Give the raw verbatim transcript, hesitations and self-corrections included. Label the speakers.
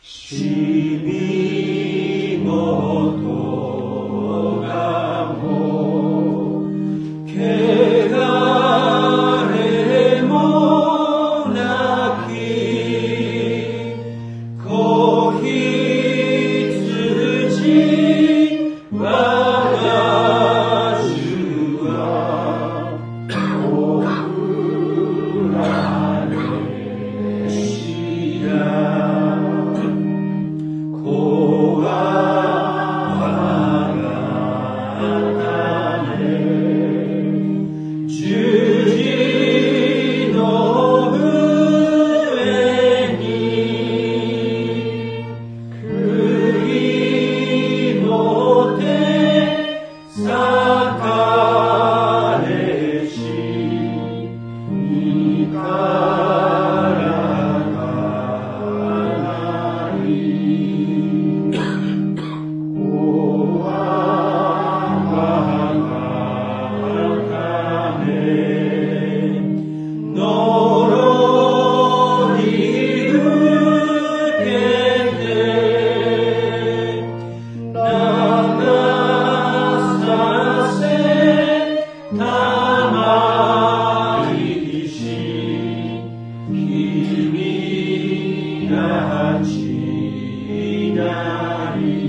Speaker 1: しみごとがも汚れもなき子羊我が主はおられしや子は我が種十字の上に栗の手裂かれし身からがない子は我が種呪い受けて流させたまいし君がちなり